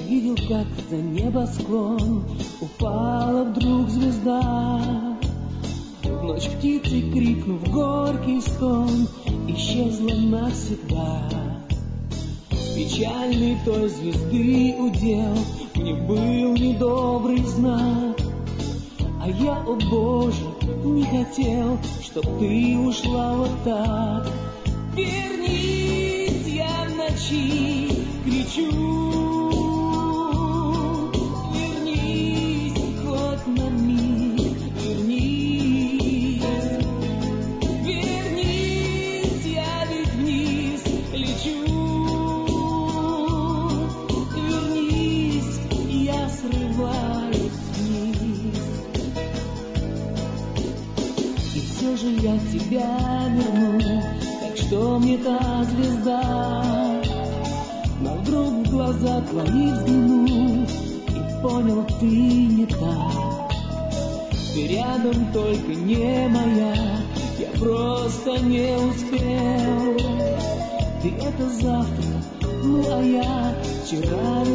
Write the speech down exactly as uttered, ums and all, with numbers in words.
видел, как за небосклон упала вдруг звезда. В ночь птицы, крикнув горький стон, исчезла навсегда. Печальный той звезды удел мне был недобрый знак. А я, о Боже, не хотел, чтоб ты ушла вот так. Вернись, я в ночи кричу. Вернись, хоть на миг, вернись. Вернись, я ведь вниз лечу. Вернись, я срываюсь вниз. И все же я тебя верну. Так что мне та звезда? Но вдруг в глаза твои взглянул и понял, ты не та. Ты рядом, только не моя, я просто не успел. Ты это завтра, ну а я вчера